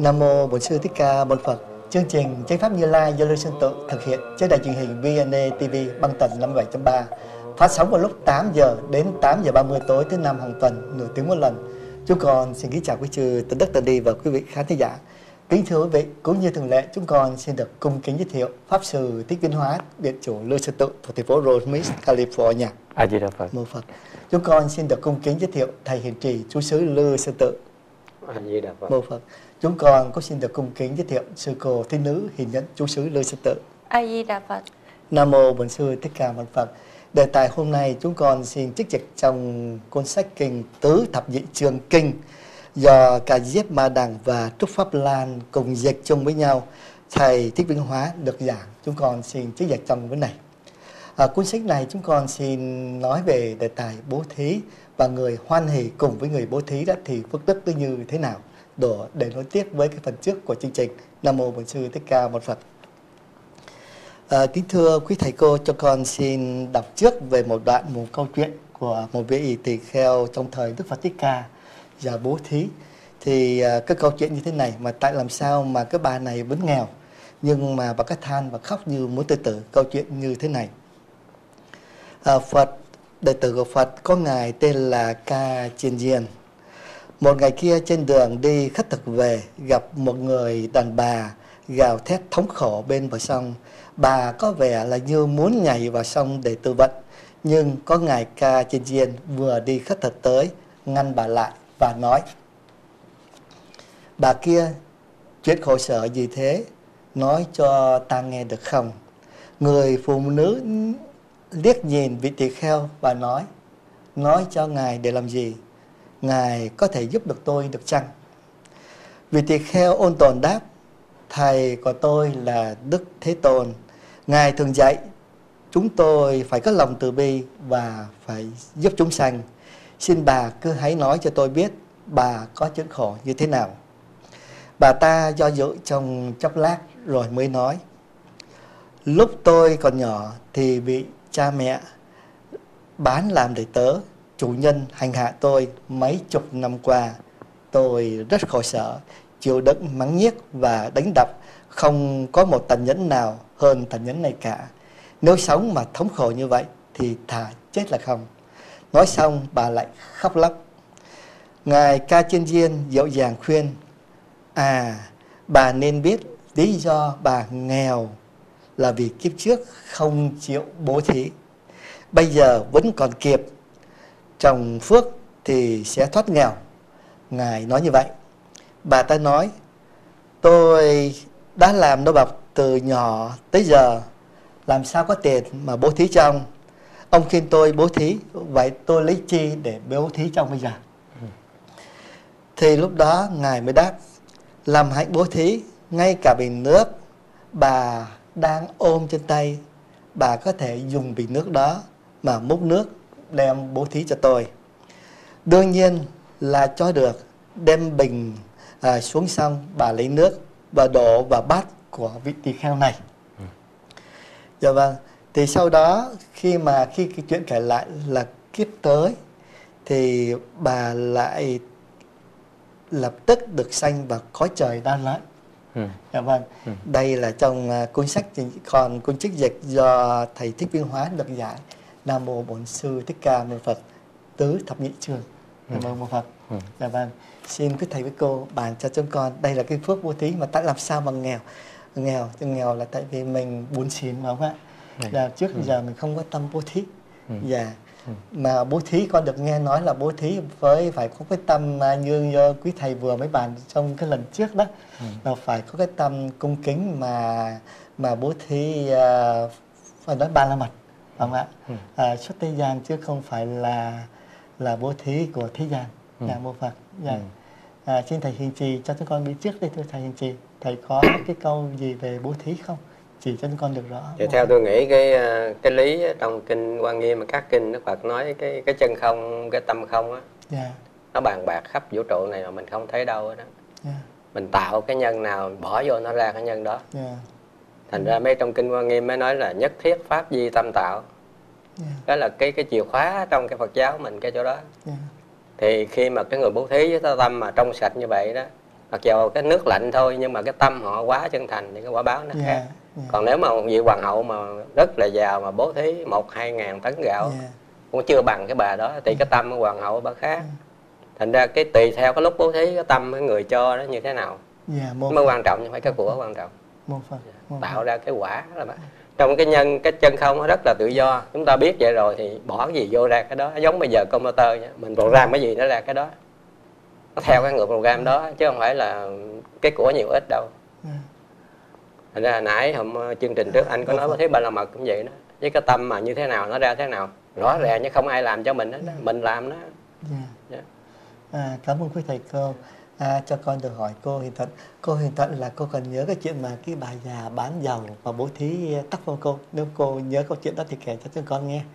Nam mô Bổn Sư Thích Ca Mâu Ni Phật. Chương trình Chánh Pháp Như Lai do Lưu Sơn Tự thực hiện trên đài truyền hình VNA TV băng tần 57.3, phát sóng vào lúc 8 giờ đến 8 giờ 30 tối thứ năm hàng tuần, nửa tiếng một lần. Chúng con xin kính chào quý chư Tân Đức Tân Đi và quý vị khán thính giả. Kính thưa quý vị, cũng như thường lệ, chúng con xin được cung kính giới thiệu Pháp Sư Thích Viên Hóa, Viện chủ Lưu Sơn Tự thuộc thành phố Rosemead, California. A Di Đà Phật. Mô Phật. Chúng con xin được cung kính giới thiệu thầy hiền trì trú xứ Lưu Sơn Tự. A Di Đà Phật. Mô Phật. Chúng con cũng xin được cung kính giới thiệu sư cô Thiên Nữ Hiền Nhân trú xứ Lưu Sơn Tự. A Di Đà Phật. Nam mô Bổn Sư Thích Ca Mâu Ni Phật. Đề tài hôm nay chúng con xin trích dịch trong cuốn sách kinh Tứ Thập Nhị Chương Kinh do Ca Diếp Ma Đằng và Trúc Pháp Lan cùng dịch chung với nhau. Thầy Thích Viên Hóa được giảng, chúng con xin trích dịch trong vấn này. Cuốn sách này chúng con xin nói về đề tài bố thí và người hoan hỷ cùng với người bố thí đó thì phước đức như thế nào, để nối tiếp với cái phần trước của chương trình. Nam mô Bổn Sư Thích Ca Mâu Ni Phật. Kính thưa quý thầy cô, cho con xin đọc trước về một câu chuyện của một vị tỳ kheo trong thời Đức Phật Thích Ca và bố thí. Thì cái câu chuyện như thế này, mà tại làm sao mà cái bà này vẫn nghèo nhưng mà bà cái than và khóc như muốn tự tử. Câu chuyện như thế này. Đệ tử của Phật có ngài tên là Ca Chiên Diên. Một ngày kia trên đường đi khất thực về, gặp một người đàn bà gào thét thống khổ bên bờ sông. Bà có vẻ là như muốn nhảy vào sông để tự vận, nhưng có ngài Ca Chiên Diên vừa đi khất thực tới ngăn bà lại và nói: "Bà kia, chuyện khổ sở gì thế, nói cho ta nghe được không?" Người phụ nữ liếc nhìn vị tỳ kheo và nói cho ngài để làm gì? Ngài có thể giúp được tôi được chăng? Vị tỳ kheo ôn tồn đáp: "Thầy của tôi là Đức Thế Tôn. Ngài thường dạy chúng tôi phải có lòng từ bi và phải giúp chúng sanh. Xin bà cứ hãy nói cho tôi biết bà có chuyện khổ như thế nào." Bà ta do dự trong chốc lát rồi mới nói: "Lúc tôi còn nhỏ thì bị cha mẹ bán làm đệ tớ, chủ nhân hành hạ tôi mấy chục năm qua. Tôi rất khổ sở, chịu đựng mắng nhiếc và đánh đập, không có một tàn nhẫn nào hơn tàn nhẫn này cả. Nếu sống mà thống khổ như vậy thì thà chết là không." Nói xong bà lại khóc lóc. Ngài Ca Chiên Diên dịu dàng khuyên: "Bà nên biết lý do bà nghèo là vì kiếp trước không chịu bố thí. Bây giờ vẫn còn kịp, trồng phước thì sẽ thoát nghèo." Ngài nói như vậy. Bà ta nói: "Tôi đã làm nô bộc từ nhỏ tới giờ, làm sao có tiền mà bố thí cho ông? Ông khuyên tôi bố thí, vậy tôi lấy chi để bố thí cho ông bây giờ?" Thì lúc đó Ngài mới đáp: "Làm hạnh bố thí, ngay cả bình nước bà đang ôm trên tay, bà có thể dùng bình nước đó mà múc nước đem bố thí cho tôi." Đương nhiên là cho được. Đem bình xuống xong, bà lấy nước và đổ vào bát của vị tỳ kheo này. Dạ vâng. Thì sau đó khi cái chuyện kể lại là kiếp tới thì bà lại lập tức được sanh vào cõi trời Đan Lợi. Dạ vâng. Đây là trong cuốn sách, còn cuốn trích dịch do thầy Thích Viên Hóa được giải. Nam mô Bổn Sư Thích Ca Mâu Ni Phật. Tứ Thập Nhị Chương. Nam mô Bổn Phật. Dạ vâng. Xin quý thầy với cô bàn cho chúng con. Đây là cái phước bố thí mà tại làm sao mà nghèo là tại vì mình buồn xỉn mà không ạ? Là trước giờ mình không có tâm bố thí. Dạ. Mà bố thí con được nghe nói là bố thí với phải có cái tâm như quý thầy vừa mới bàn trong cái lần trước đó, là phải có cái tâm cung kính mà bố thí phải nói ba la mật, phải không ạ? Xuất thế gian chứ không phải là bố thí của thế gian. Dạ mô Phật. Dạ. Xin thầy hiền trì cho chúng con biết trước đây, thưa thầy hiền trì, thầy có cái câu gì về bố thí không? Chỉ cho chúng con được rõ. Thì theo tôi nghĩ cái lý trong kinh Quan Nghiêm mà các kinh Đức Phật nói cái chân không, cái tâm không á, nó bàn bạc khắp vũ trụ này mà mình không thấy đâu đó. Mình tạo cái nhân nào bỏ vô nó ra cái nhân đó. Thành ra mấy trong kinh Quan Nghiêm mới nói là nhất thiết pháp di tâm tạo. Đó là cái chìa khóa trong cái Phật giáo mình, cái chỗ đó. Thì khi mà cái người bố thí với tâm mà trong sạch như vậy đó, Mặc dù cái nước lạnh thôi nhưng mà cái tâm họ quá chân thành thì cái quả báo nó khác. Còn nếu mà một vị hoàng hậu mà rất là giàu mà bố thí 1-2 ngàn tấn gạo cũng chưa bằng cái bà đó, thì cái tâm của hoàng hậu bà khác. Thành ra cái tùy theo cái lúc bố thí cái tâm cái người cho nó như thế nào mới quan trọng, nhưng phải cái của quan trọng. Tạo ra cái quả là trong cái chân không nó rất là tự do. Chúng ta biết vậy rồi thì bỏ cái gì vô ra cái đó. Giống bây giờ computer nha, mình program cái gì nó ra cái đó, nó theo cái ngược program đó chứ không phải là cái của nhiều ít đâu. Thành ra nãy hôm chương trình trước anh có nói bố thí Ba La Mật cũng vậy đó, với cái tâm mà như thế nào nó ra thế nào rõ ràng, chứ không ai làm cho mình hết đó, mình làm đó. Cảm ơn quý thầy cô. Cho con được hỏi cô Hiền Thuận. Cô Hiền Thuận là cô còn nhớ cái chuyện mà cái bà già bán dầu và bố thí tóc không cô? Nếu cô nhớ câu chuyện đó thì kể cho chúng con nghe.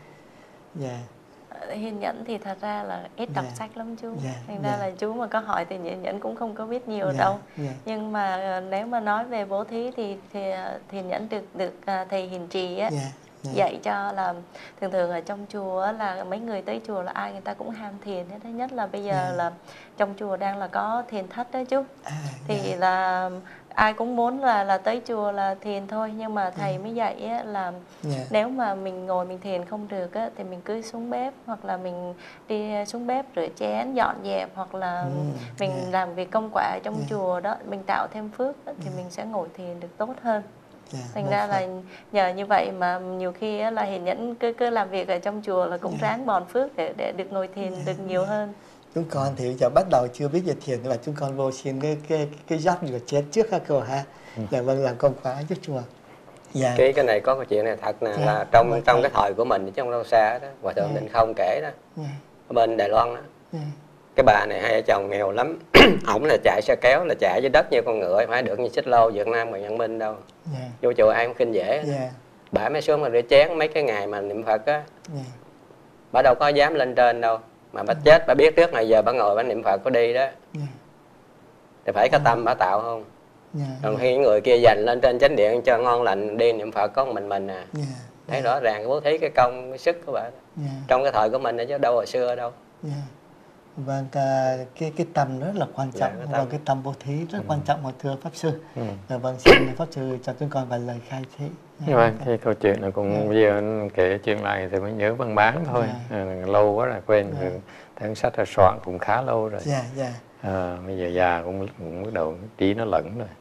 Hiền Nhẫn thì thật ra là ít đọc sách lắm chú. Thành ra là chú mà có hỏi thì Hiền Nhẫn cũng không có biết nhiều đâu. Nhưng mà nếu mà nói về bố thí thì Hiền Nhẫn được thầy Hiền Trì á, dạy cho là thường ở trong chùa là mấy người tới chùa là ai người ta cũng ham thiền. Thứ nhất là bây giờ là trong chùa đang là có thiền thất đó chú. Thì là ai cũng muốn là tới chùa là thiền thôi, nhưng mà thầy mới dạy á, là nếu mà mình ngồi mình thiền không được á, thì mình cứ xuống bếp, hoặc là mình đi xuống bếp rửa chén dọn dẹp, hoặc là mình làm việc công quả trong chùa đó, mình tạo thêm phước đó, thì mình sẽ ngồi thiền được tốt hơn. Thành ra là nhờ như vậy mà nhiều khi á, là Hiền Nhẫn cứ làm việc ở trong chùa là cũng ráng bòn phước để được ngồi thiền được nhiều hơn. Chúng con thì giờ bắt đầu chưa biết về thiền, nhưng mà chúng con vô xin cái job rửa chén trước ha cô ha. Vâng, làm công khóa giúp chùa. Cái này có cái chuyện này thật nè, là trong cái thời của mình chứ không đâu xa đó, Hòa Thượng Định Không kể đó, ở bên Đài Loan đó, cái bà này hai vợ chồng nghèo lắm. Ổng là chạy xe kéo, là chạy dưới đất như con ngựa, phải được như xích lô Việt Nam và Nhân Minh đâu. Vô chùa ai cũng khinh dễ. Bà mới xuống mà rửa chén mấy cái ngày mà niệm Phật á, bà đâu có dám lên trên đâu, mà bà chết bà biết trước này giờ bà ngồi bà niệm Phật có đi đó, thì phải cái tâm bà tạo không. Còn khi những người kia dành lên trên chánh điện cho ngon lành đi niệm Phật có mình à. Thấy rõ ràng bố thí cái công cái sức của bà trong cái thời của mình chứ đâu hồi xưa đâu. Vâng, cái tâm rất là quan trọng, và cái tâm bố thí rất quan trọng mà thưa Pháp Sư. Vâng, xin Pháp Sư cho chúng con vài lời khai thị. Vâng, cái câu chuyện này cũng bây giờ anh kể chuyện này thì mới nhớ văn bán thôi. Lâu quá rồi quên, tháng sách là soạn cũng khá lâu rồi. Bây giờ già cũng bắt đầu trí nó lẫn rồi.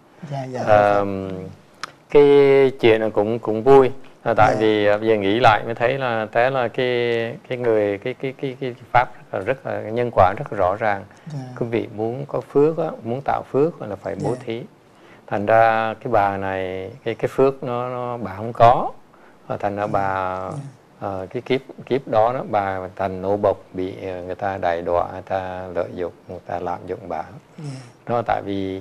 Cái chuyện này cũng vui. Tại vì giờ nghĩ lại mới thấy là cái pháp rất là nhân quả rất là rõ ràng. Quý vị muốn có phước á, muốn tạo phước là phải bố thí. Thành ra cái bà này cái phước nó bà không có, thành ra bà cái kiếp đó bà thành nô bộc, bị người ta đày đọa, người ta lợi dụng, người ta lạm dụng bà. Đó tại vì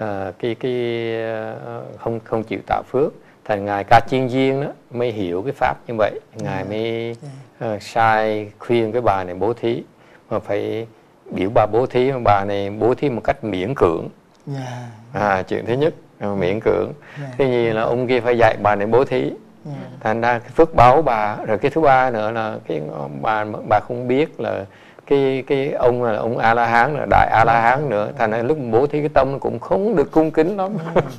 không chịu tạo phước. Thành ngài Ca Chiên Duyên đó mới hiểu cái pháp như vậy, ngài mới sai khuyên cái bà này bố thí, mà phải biểu bà bố thí, mà bà này bố thí một cách miễn cưỡng. Chuyện thứ nhất miễn cưỡng. Thứ nhì là ông kia phải dạy bà này bố thí. Thành ra cái phước báo bà. Rồi cái thứ ba nữa là cái bà không biết là cái ông là ông A La Hán, là đại A La Hán nữa. Thành ra lúc bố thí cái tâm cũng không được cung kính lắm.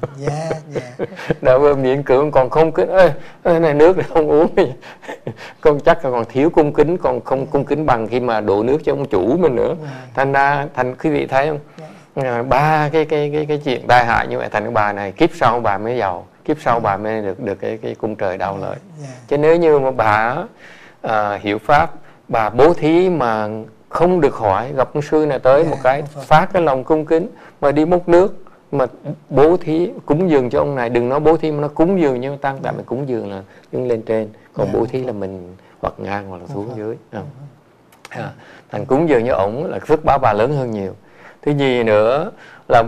Đã miễn cưỡng còn không kính, này nước thì không uống. Con chắc là còn thiếu cung kính, còn không cung kính bằng khi mà đổ nước cho ông chủ mình nữa. Thành ra quý vị thấy không? Ba cái chuyện tai hại như vậy, thành cái bà này kiếp sau bà mới giàu, kiếp sau bà mới được cái cung trời đạo lợi. Chứ nếu như mà bà hiểu pháp, bà bố thí mà không được hỏi, gặp ông sư này tới một cái phát cái lòng cung kính mà đi múc nước mà bố thí cúng dường cho ông này, đừng nói bố thí mà nó cúng dường như tăng, tại mình cúng dường là đứng lên trên, còn bố thí là mình hoặc ngang hoặc là xuống dưới. Thành cúng dường như ổng là phước báo bà lớn hơn nhiều. Thứ gì nữa là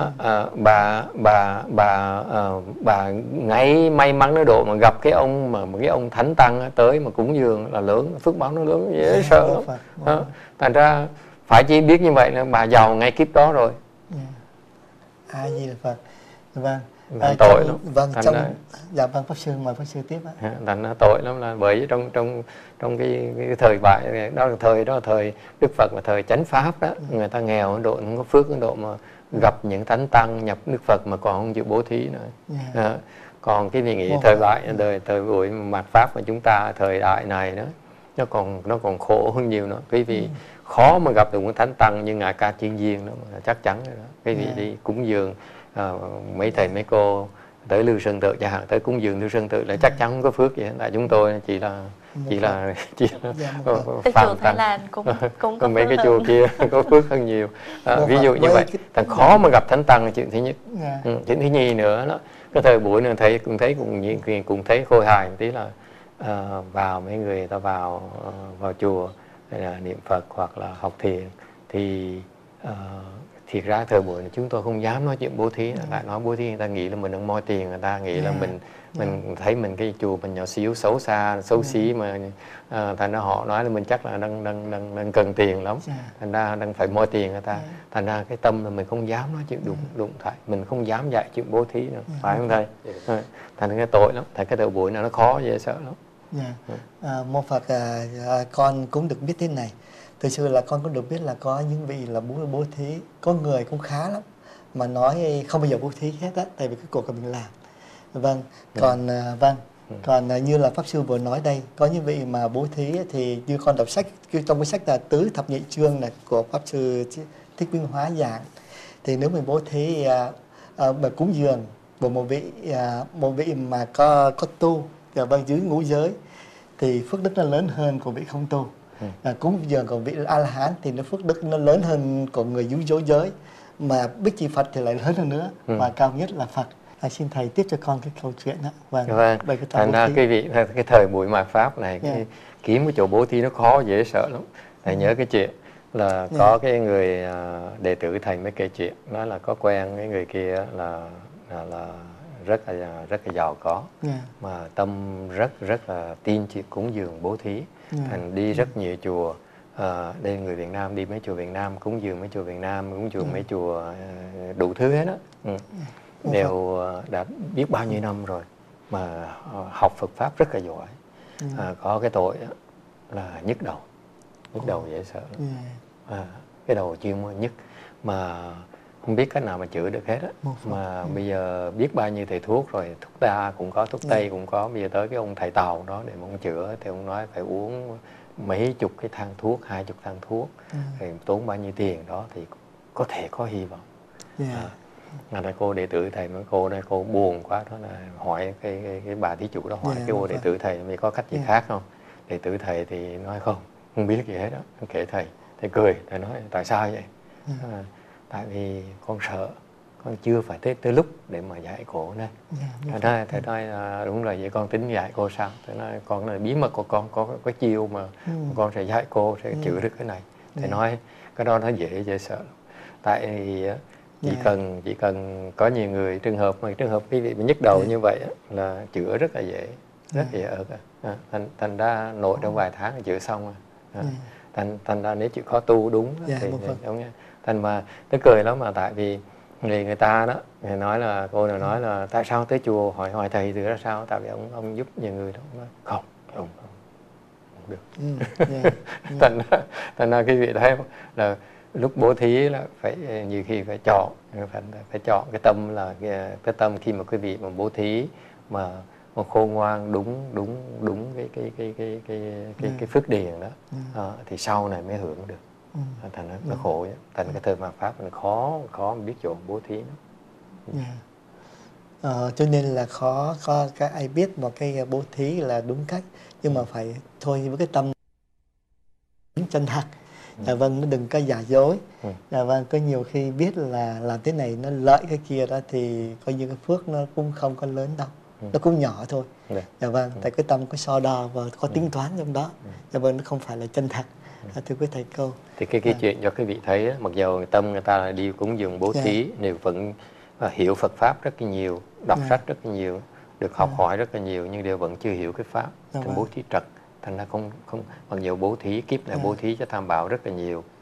bà ngay may mắn nó độ mà gặp cái ông mà cái ông thánh tăng tới mà cúng dường là lớn, phước báo nó lớn dễ sợ lắm. Thành ra phải chỉ biết như vậy là bà giàu ngay kiếp đó rồi. Di Đà Phật. Vâng, tội lắm. Vâng, dạ vâng, pháp sư mời pháp sư tiếp ạ. Thành nó tội lắm, là bởi trong cái thời bại đó là thời Đức Phật và thời chánh pháp đó, người ta nghèo Ấn Độ, không có phước Ấn Độ mà gặp những thánh tăng nhập Đức Phật mà còn không chịu bố thí nữa. Còn cái gì nghĩ thời bại thời buổi mạt pháp của chúng ta thời đại này đó, nó còn khổ hơn nhiều nữa. Quý vị khó mà gặp được một thánh tăng như ngài Ca Chiên Viên đó, mà chắc chắn rồi đó. Quý vị đi cúng dường mấy thầy mấy cô tới Lưu Sơn Tự chẳng hạn, tới cúng dường Lưu Sơn Tự là chắc chắn không có phước gì hết. Tại chúng tôi chỉ là chùa Thái Lan cũng có mấy cái chùa kia có phước hơn nhiều. Ví dụ như vậy, thằng khó mà gặp thánh tăng là chuyện thứ nhất. Chuyện thứ nhì nữa đó, cái thời buổi này cũng thấy khôi hài một tí là vào mấy người ta vào chùa hay là niệm Phật hoặc là học thiền thì thiệt ra thời buổi này chúng tôi không dám nói chuyện bố thí. Lại nói bố thí người ta nghĩ là mình đang moi tiền, người ta nghĩ là mình thấy mình cái chùa mình nhỏ xíu xấu xa xấu xí mà thành ra họ nói là mình chắc là đang cần tiền lắm, thành ra đang phải moi tiền người ta, thành ra cái tâm là mình không dám nói chuyện đụng thoại, mình không dám dạy chuyện bố thí nữa, phải không thầy? Thành ra cái tội lắm, tại cái thời buổi này nó khó dễ sợ lắm. Mô Phật, con cũng được biết thế này. Thực sự là con cũng được biết là có những vị là bố thí, có người cũng khá lắm mà nói không bao giờ bố thí hết á, tại vì cái cuộc của mình làm. Vâng, còn như là pháp sư vừa nói đây, có những vị mà bố thí thì như con đọc sách trong cái sách là Tứ Thập Nhị Chương này của pháp sư Thích Minh Hóa giảng, thì nếu mình bố thí mà cúng dường của một vị mà có tu vâng dưới ngũ giới thì phước đức nó lớn hơn của vị không tu. Cúng dường của vị A La Hán thì nó phước đức nó lớn hơn của người dưới dối giới, mà Bích Chi Phật thì lại lớn hơn nữa, và cao nhất là Phật. Xin thầy tiếp cho con cái câu chuyện đó. Vâng. Thành ra quý vị, cái thời buổi mạt pháp này kiếm cái chỗ bố thí nó khó dễ sợ lắm. Thầy nhớ cái chuyện là có cái người đệ tử thầy mới kể chuyện, nói là có quen cái người kia là rất là giàu có, mà tâm rất là tin chuyện cúng dường bố thí. Thành đi rất nhiều chùa. Đây người Việt Nam đi mấy chùa Việt Nam, cúng dường mấy chùa Việt Nam, cúng dường mấy chùa đủ thứ hết đó. Đều đã biết bao nhiêu năm rồi mà học Phật pháp rất là giỏi. Có cái tội là nhức đầu dễ sợ. Cái đầu chuyên nhức mà không biết cách nào mà chữa được hết á. Mà bây giờ biết bao nhiêu thầy thuốc rồi, thuốc ta cũng có, thuốc tây cũng có, bây giờ tới cái ông thầy Tàu đó để mà ông chữa thì ông nói phải uống mấy chục cái thang thuốc, 20 thang thuốc, thì tốn bao nhiêu tiền đó thì có thể có hy vọng. Là cô đệ tử thầy, mấy cô đây cô buồn quá đó, là hỏi cái bà thí chủ đó, hỏi cái cô đệ tử thầy mày có cách gì khác không? Đệ tử thầy thì nói không biết gì hết đó. Kể thầy cười, thầy nói tại sao vậy? Tại vì con sợ con chưa phải tới lúc để mà dạy cô đây. Thầy nói đúng rồi, vậy con tính dạy cô sao? Thầy nói con là bí mật của con, có cái chiêu mà con sẽ dạy cô, sẽ chữa được cái này. Thầy nói cái đó nó dễ sợ. Tại vì chỉ cần có nhiều người trường hợp quý vị bị nhức đầu như vậy là chữa rất là dễ, ở thành ra nội trong vài tháng là chữa xong rồi. Thành ra nếu chịu khó tu đúng thì đúng nha. Thành mà nó cười lắm, mà tại vì người ta đó, người nói là cô nào nói là tại sao tới chùa hỏi thầy từ ra sao, tại vì ông giúp nhiều người đó. Không được. Thành ra quý vị thấy không, là lúc bố thí là phải nhiều khi phải chọn cái tâm, là cái tâm khi mà quý vị mà bố thí mà khôn ngoan đúng cái phước điền đó, thì sau này mới hưởng được. Thành nó khổ vậy. Thành cái thời mạt pháp mình khó biết chỗ bố thí nó. Cho nên là khó các ai biết một cái bố thí là đúng cách, nhưng mà phải thôi với cái tâm chân thật. Vâng, nó đừng có giả dối. Vâng, có nhiều khi biết là làm thế này nó lợi cái kia đó thì coi như cái phước nó cũng không có lớn đâu, nó cũng nhỏ thôi. Vâng, tại cái tâm có so đo và có tính toán trong đó. Vâng, nó không phải là chân thật. Thưa quý thầy cô, thì cái chuyện cho quý vị thấy, mặc dù tâm người ta là đi cúng dường bố thí, đều vẫn hiểu Phật pháp rất là nhiều, đọc sách rất là nhiều, được học hỏi rất là nhiều, nhưng đều vẫn chưa hiểu cái pháp trong bố thí trật. Thành ra không mặc dù bố thí kiếp này bố thí cho Tam Bảo rất là nhiều,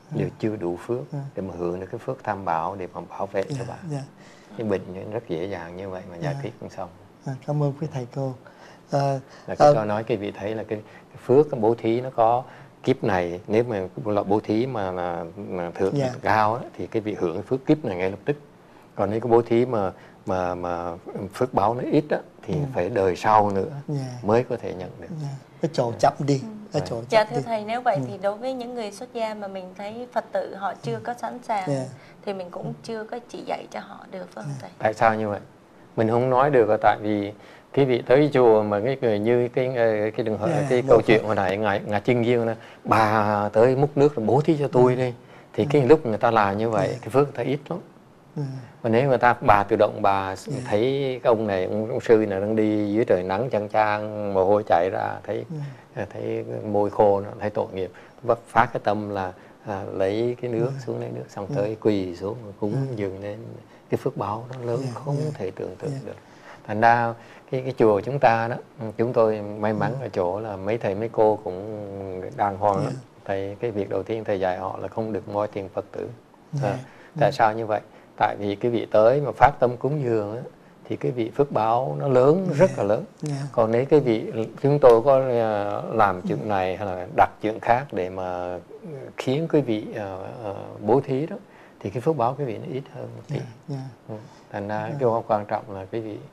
đều chưa đủ phước để mà hưởng được cái phước tam bảo để mà bảo vệ cho bạn. Cái bệnh rất dễ dàng như vậy mà giải thích cũng xong. Cảm ơn quý thầy cô. Cho nói cái vị thấy là cái phước cái bố thí nó có kiếp này, nếu mà loại bố thí mà thượng cao á, thì cái vị hưởng cái phước kiếp này ngay lập tức. Còn nếu cái bố thí mà phước báo nó ít á, thì phải đời sau nữa mới có thể nhận được. Cái chỗ chậm đi. Dạ thưa thầy, nếu vậy thì đối với những người xuất gia mà mình thấy Phật tử họ chưa có sẵn sàng thì mình cũng chưa có chỉ dạy cho họ được, phải không thầy? Tại sao như vậy? Mình không nói được là tại vì cái vị tới chùa mà cái người như cái đường hợp cái câu chuyện hồi nãy ngài Trinh Duyên là bà tới múc nước rồi bố thí cho tôi đi, thì cái lúc người ta làm như vậy cái phước người ta ít lắm. Và nếu bà tự động bà thấy cái ông này ông sư này đang đi dưới trời nắng chang chang mồ hôi chảy ra, thấy môi khô nó thấy tội nghiệp, phát cái tâm là lấy cái nước xuống lấy nước xong tới quỳ xuống cúng dường lên, cái phước báo nó lớn không thể tưởng tượng được. Thành ra cái chùa chúng ta đó, chúng tôi may mắn ở chỗ là mấy thầy mấy cô cũng đàng hoàng lắm. Thầy cái việc đầu tiên thầy dạy họ là không được moi tiền Phật tử. Tại sao như vậy? Tại vì cái vị tới mà phát tâm cúng dường á, thì cái vị phước báo nó lớn, rất là lớn. Còn nếu cái vị chúng tôi có làm chuyện này hay là đặt chuyện khác để mà khiến cái vị bố thí đó, thì cái phước báo cái vị nó ít hơn một tí. Thành ra cái quan trọng là cái vị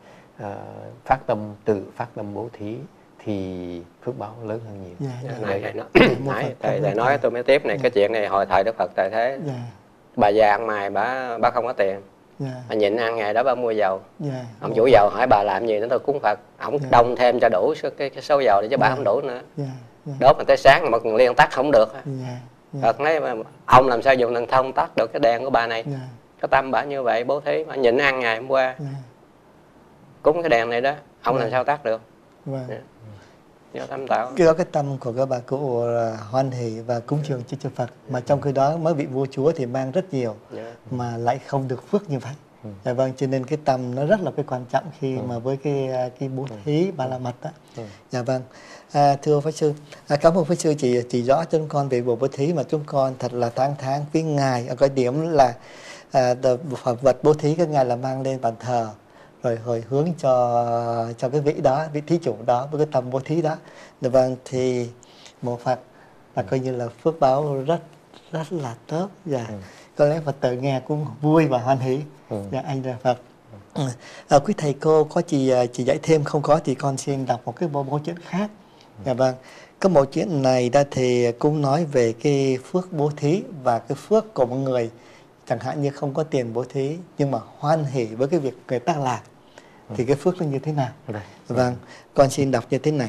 tự phát tâm bố thí thì phước báo lớn hơn nhiều. Thầy nói tôi mới tiếp này, cái chuyện này hồi thời Đức Phật tại thế, bà già ăn mày bà không có tiền, bà nhịn ăn ngày đó bà mua dầu. Ông chủ dầu hỏi bà làm gì nữa, tôi cúng Phật. Ông đông thêm cho đủ cái số dầu để cho bà không đủ nữa. Đốt mà tới sáng một liên tắt không được. Phật nói ông làm sao dùng thần thông tắt được cái đèn của bà này. Cái tâm bà như vậy bố thí, bà nhịn ăn ngày hôm qua cúng cái đèn này đó, ông làm sao tắt được. Do tâm tạo. Cái tâm của các bà cụ là hoan hỷ và cúng dường cho Phật, mà trong khi đó mấy vị vua chúa thì mang rất nhiều mà lại không được phước như vậy. Vâng, cho nên cái tâm nó rất là cái quan trọng khi mà với cái bố thí Ba La Mật đó. Dạ vâng. Thưa Pháp Sư, cảm ơn Pháp Sư chỉ rõ cho chúng con về bộ bố thí mà chúng con thật là tán thán với ngài ở cái điểm là vật bố thí các ngài là mang lên bàn thờ rồi hồi hướng cho cái vị đó, vị thí chủ đó với cái tâm bố thí đó. Vâng, thì một Phật là coi như là phước báo rất là tốt. Dạ. Có lẽ Phật tử nghe cũng vui và hoan hỷ. Dạ, anh là Phật. Quý thầy cô có chỉ dạy thêm, không có thì con xin đọc một cái bộ chuyện khác. Dạ vâng. Cái bộ chuyện này ra thì cũng nói về cái phước bố thí và cái phước của một người chẳng hạn như không có tiền bố thí nhưng mà hoan hỷ với cái việc người ta làm thì cái phước nó như thế nào. Vâng, con xin đọc như thế này.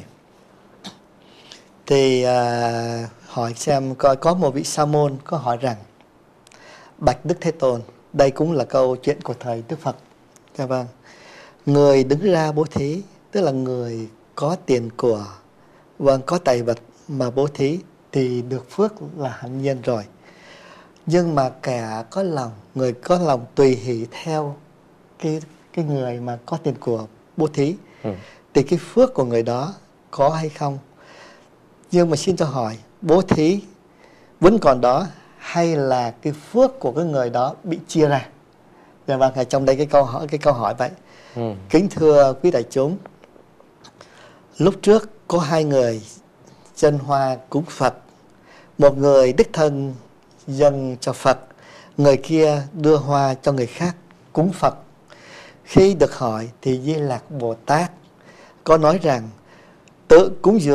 Thì hỏi xem có một vị sa môn có hỏi rằng: bạch Đức Thế Tôn, đây cũng là câu chuyện của thời Đức Phật. Dạ vâng. Người đứng ra bố thí, tức là người có tiền của, vâng, có tài vật mà bố thí thì được phước là hạnh nhiên rồi. Nhưng mà kẻ có lòng, người có lòng tùy hỷ theo cái người mà có tiền của bố thí thì cái phước của người đó có hay không? Nhưng mà xin cho hỏi, bố thí vẫn còn đó hay là cái phước của cái người đó bị chia ra? Dạ vâng, trong đây cái câu hỏi vậy. Kính thưa quý đại chúng, lúc trước có hai người dân hoa cúng Phật. Một người đích thân dâng cho Phật, người kia đưa hoa cho người khác cúng Phật. Khi được hỏi thì Di Lặc Bồ Tát có nói rằng tự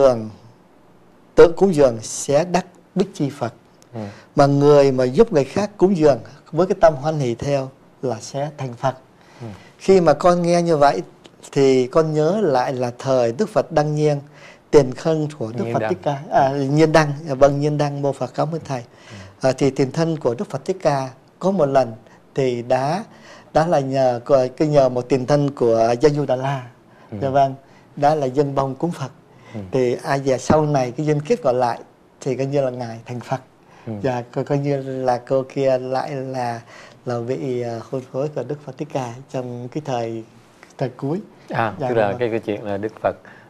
cúng dường sẽ đắc Bích Chi Phật. Mà người mà giúp người khác cúng dường với cái tâm hoan hỷ theo là sẽ thành Phật. Khi mà con nghe như vậy thì con nhớ lại là thời Đức Phật Đăng Nhiên, tiền thân của Đức Phật Thích Ca, Nhiên Đăng, vâng, Nhiên Đăng, mô Phật cảm ơn thầy. Thì tiền thân của Đức Phật Thích Ca có một lần thì đã là nhờ một tiền thân của Gia Du Đà La, vâng, đã là dân bông cúng Phật. Thì giờ sau này cái dân kiếp còn lại thì coi như là ngài thành Phật. Và coi như là cô kia lại là vị hôn phối của Đức Phật Thích Ca trong cái thời cuối. Tức là cái chuyện là Đức Phật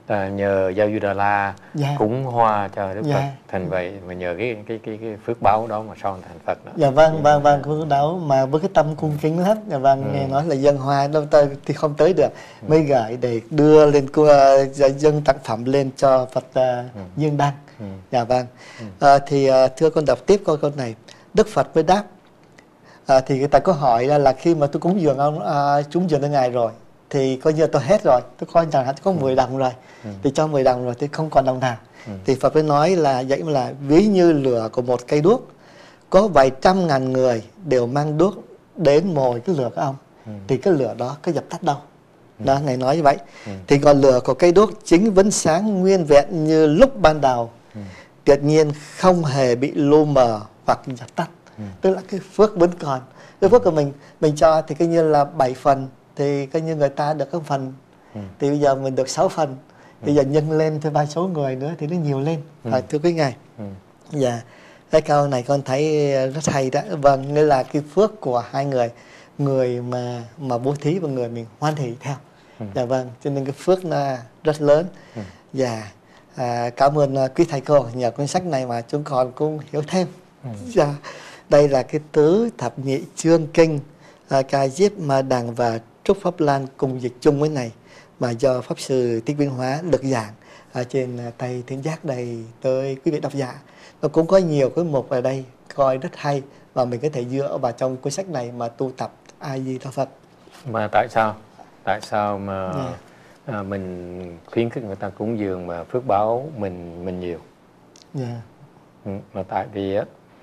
là nhờ Giao Du Đà La cúng hoa cho Đức Phật thành vậy, mà nhờ cái phước báo đó mà sau thành Phật đó. Dạ vâng, phước báo mà với cái tâm cung kính hết. Dạ vâng, nghe nói là dân hoa đâu thì không tới được, mới gửi để đưa lên dân tặng phẩm lên cho Phật Dương Đăng. Dạ vâng. Thì thưa con đọc tiếp câu này. Đức Phật mới đáp. Thì người ta có hỏi là khi mà tôi cúng dường cúng dường cho Ngài rồi thì coi như tôi hết rồi, tôi coi rằng tôi có 10 đồng rồi, thì cho 10 đồng rồi thì không còn đồng nào. Thì Phật mới nói là vậy mà là ví như lửa của một cây đuốc, có vài trăm ngàn người đều mang đuốc đến mồi cái lửa của ông, thì cái lửa đó có dập tắt đâu. Đó, Ngài nói như vậy. Thì ngọn lửa của cây đuốc chính vẫn sáng nguyên vẹn như lúc ban đầu, tuyệt nhiên không hề bị lu mờ hoặc dập tắt. Tức là cái phước vẫn còn. Cái phước của mình cho thì coi như là 7 phần, thì coi như người ta được cái phần, thì bây giờ mình được 6 phần, bây giờ nhân lên thêm vài số người nữa thì nó nhiều lên. Thưa quý Ngài. Dạ, cái câu này con thấy rất hay đó. Vâng, nghĩa là cái phước của hai người mà bố thí và người mình hoan hỷ theo. Dạ vâng, cho nên cái phước nó rất lớn. Dạ, cảm ơn quý thầy cô, nhờ cuốn sách này mà chúng con cũng hiểu thêm. Dạ, đây là cái tứ thập nhị chương kinh Ca Diếp Ma Đằng và Trúc Pháp Lan cùng dịch chung với này, mà do Pháp Sư Thích Viên Hóa được giảng ở trên Tây Thiên Giác đây tới quý vị độc giả. Nó cũng có nhiều cái mục ở đây coi rất hay, và mình có thể dựa vào trong cuốn sách này mà tu tập A Di Đà Phật. Mà tại sao mà mình khuyến khích người ta cúng dường mà phước báo mình nhiều? Mà tại vì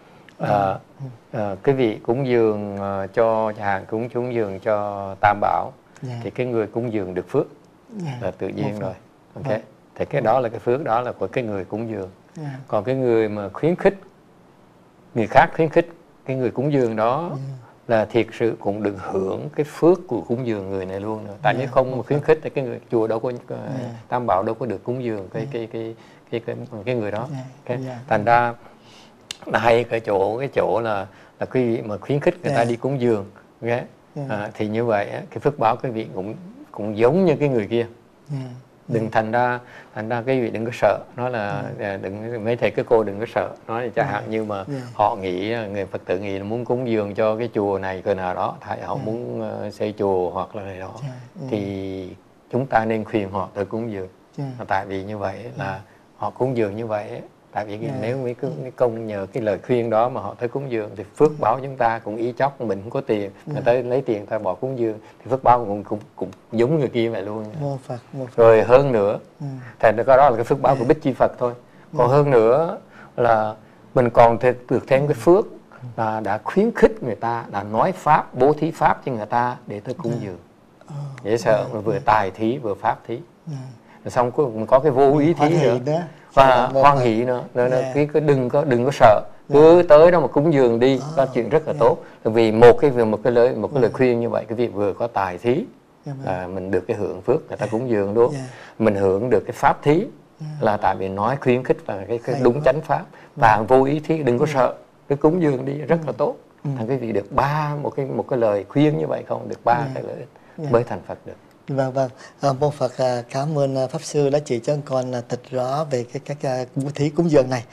cái vị cúng dường cho chẳng hạn cúng dường cho Tam Bảo, thì cái người cúng dường được phước là tự nhiên rồi. Ok, thì cái đó là cái phước đó là của cái người cúng dường. Còn cái người mà khuyến khích người khác, khuyến khích cái người cúng dường đó là thiệt sự cũng được hưởng cái phước của cúng dường người này luôn nữa. Tại nếu không mà khuyến khích thì cái người chùa đâu có Tam Bảo đâu có được cúng dường cái người đó. Thành ra là hay cái chỗ là quý vị mà khuyến khích người ta đi cúng dường, thì như vậy cái phước báo quý vị cũng giống như cái người kia. Đừng thành ra cái vị đừng có sợ, nói là đừng, mấy thầy cái cô đừng có sợ, nói là chẳng hạn như mà họ nghĩ, người Phật tử nghĩ là muốn cúng dường cho cái chùa này cơ nào đó, thầy họ muốn xây chùa hoặc là này đó, thì chúng ta nên khuyên họ tới cúng dường. Tại vì như vậy là họ cúng dường như vậy, tại vì nếu mấy cái công nhờ cái lời khuyên đó mà họ tới cúng dường thì phước báo chúng ta cũng ý chóc, mình không có tiền, người ta lấy tiền ta bỏ cúng dường thì phước báo cũng giống người kia vậy luôn. Mô Phật. Rồi hơn nữa, thành ra đó là cái phước báo của Bích Chi Phật thôi. Còn hơn nữa là mình còn được thêm cái phước là đã khuyến khích người ta, đã nói pháp, bố thí pháp cho người ta để tới cúng dường. Dễ sợ, vừa tài thí vừa pháp thí. Rồi xong có cái vô ý thí nữa. Và hoan hỷ nữa, cứ đừng có sợ, cứ tới đó mà cúng dường đi, có chuyện rất là tốt. Vì một cái lời khuyên như vậy, cái việc vừa có tài thí là mình được cái hưởng phước người ta cúng dường luôn, mình hưởng được cái pháp thí là tại vì nói khuyến khích và cái đúng chánh pháp, và vô ý thí đừng có sợ, cứ cúng dường đi rất là tốt. Thành cái vị được một cái lời khuyên như vậy không, được 3 cái lợi ích mới thành Phật được. Vâng, Mô Phật cảm ơn Pháp Sư đã chỉ cho con thật rõ về các bố thí cúng dường này.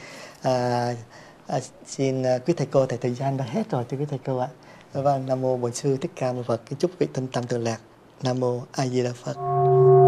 Xin quý thầy cô, thời gian đã hết rồi thưa quý thầy cô ạ. Vâng, Nam Mô Bổn Sư Thích Ca Mâu Phật, kính chúc vị thân tâm thường lạc. Nam Mô A Di Đà Phật.